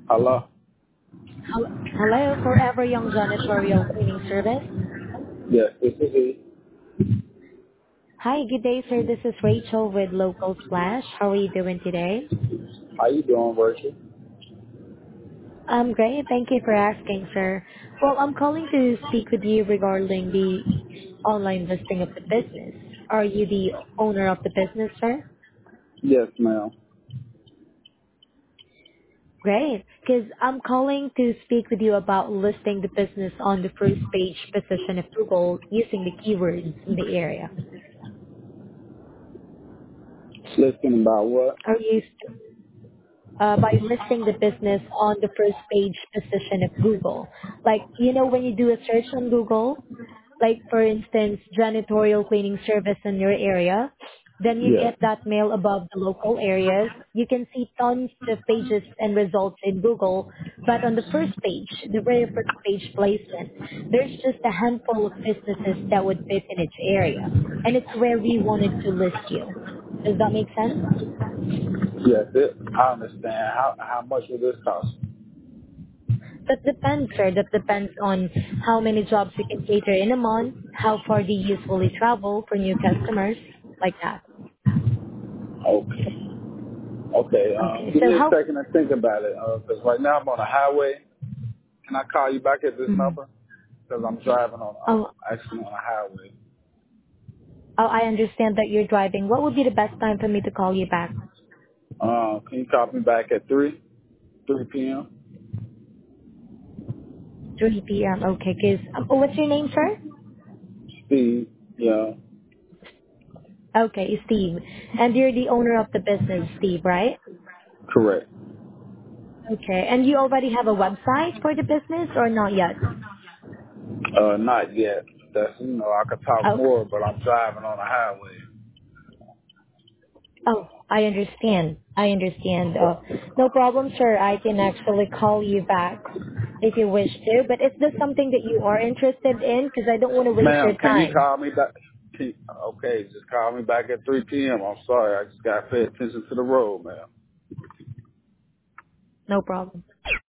Hello? Hello, Forever Young Janitorial Cleaning Service. Yes, this is he. Hi, good day, sir. This is Rachel with Local Splash. How are you doing today? How you doing, Rachel? I'm great. Thank you for asking, sir. Well, I'm calling to speak with you regarding the online listing of the business. Are you the owner of the business, sir? Yes, ma'am. Great. Because I'm calling to speak with you about listing the business on the first page position of Google using the keywords in the area. Listening about what? Are you by listing the business on the first page position of Google. Like, when you do a search on Google, like for instance, janitorial cleaning service in your area, then you Yes. get that mail above the local areas. You can see tons of pages and results in Google, but on the first page, the very first page placement, there's just a handful of businesses that would fit in each area. And it's where we wanted to list you. Does that make sense? Yes, I understand. How much will this cost? That depends, sir. That depends on how many jobs you can cater in a month, how far do you usually travel for new customers, like that. Okay. Okay, Okay, give so me a how, second to think about it, because right now I'm on a highway. Can I call you back at this mhm. number? Because I'm driving on, oh, actually on a highway. I understand that you're driving. What would be the best time for me to call you back? Can you call me back at 3 p.m.? 3 p.m. Okay, because, what's your name, sir? Steve, yeah, Okay, Steve. And you're the owner of the business, Steve, right? correct. Okay, and you already have a website for the business or not yet? Not yet. That's, I could talk Oh, more, but I'm driving on a highway. Oh, I understand. I understand. No problem, sir. I can actually call you back if you wish to. But is this something that you are interested in? Because I don't want to waste Ma'am, your can you time. call me back? Okay, just call me back at 3 p.m. I'm sorry. I just got to pay attention to the road, ma'am. No problem.